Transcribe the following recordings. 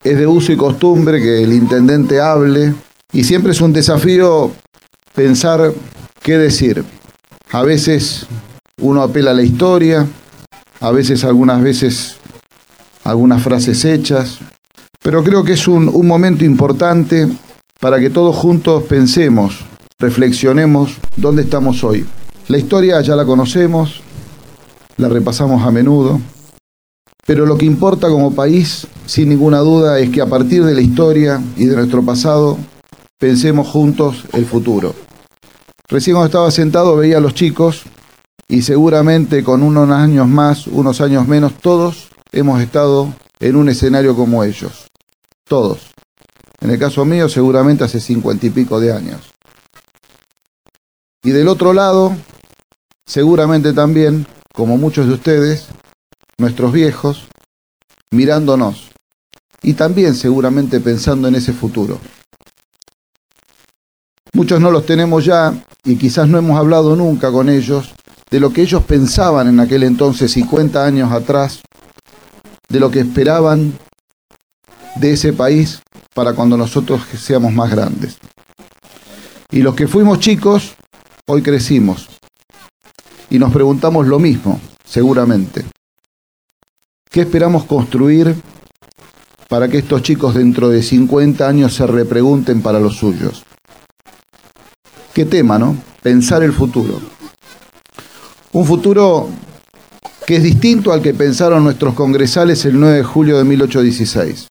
es de uso y costumbre que el intendente hable y siempre es un desafío pensar qué decir. A veces uno apela a la historia, a veces algunas frases hechas, pero creo que es un momento importante para que todos juntos pensemos, reflexionemos dónde estamos hoy. La historia ya la conocemos, la repasamos a menudo, pero lo que importa como país, sin ninguna duda, es que a partir de la historia y de nuestro pasado, pensemos juntos el futuro. Recién cuando estaba sentado veía a los chicos y seguramente con unos años más, unos años menos, todos hemos estado en un escenario como ellos. Todos. En el caso mío, seguramente hace 50 y pico de años. Y del otro lado, seguramente también, como muchos de ustedes, nuestros viejos, mirándonos. Y también seguramente pensando en ese futuro. Muchos no los tenemos ya y quizás no hemos hablado nunca con ellos de lo que ellos pensaban en aquel entonces, 50 años atrás, de lo que esperaban de ese país para cuando nosotros seamos más grandes. Y los que fuimos chicos, hoy crecimos y nos preguntamos lo mismo, seguramente. ¿Qué esperamos construir para que estos chicos dentro de 50 años se repregunten para los suyos? ¿Qué tema, no? Pensar el futuro. Un futuro que es distinto al que pensaron nuestros congresales el 9 de julio de 1816.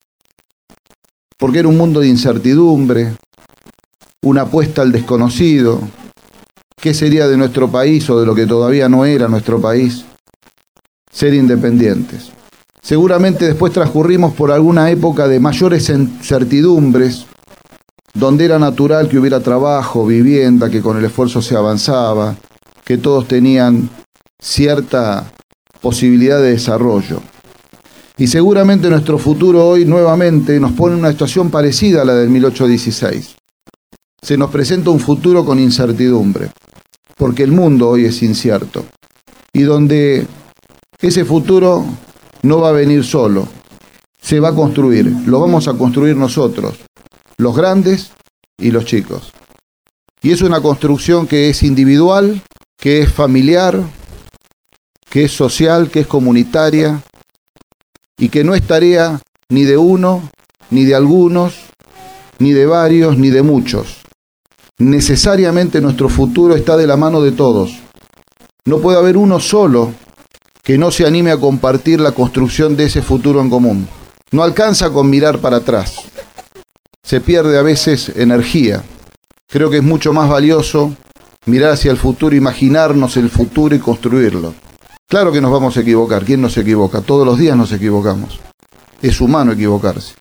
Porque era un mundo de incertidumbre, una apuesta al desconocido. ¿Qué sería de nuestro país o de lo que todavía no era nuestro país? Ser independientes. Seguramente después transcurrimos por alguna época de mayores incertidumbres, donde era natural que hubiera trabajo, vivienda, que con el esfuerzo se avanzaba, que todos tenían cierta posibilidad de desarrollo. Y seguramente nuestro futuro hoy nuevamente nos pone en una situación parecida a la del 1816. Se nos presenta un futuro con incertidumbre, porque el mundo hoy es incierto, y donde ese futuro no va a venir solo, se va a construir, lo vamos a construir nosotros, los grandes y los chicos. Y es una construcción que es individual, que es familiar, que es social, que es comunitaria, y que no es tarea ni de uno, ni de algunos, ni de varios, ni de muchos. Necesariamente nuestro futuro está de la mano de todos. No puede haber uno solo que no se anime a compartir la construcción de ese futuro en común. No alcanza con mirar para atrás. Se pierde a veces energía. Creo que es mucho más valioso mirar hacia el futuro, imaginarnos el futuro y construirlo. Claro que nos vamos a equivocar. ¿Quién no se equivoca? Todos los días nos equivocamos. Es humano equivocarse.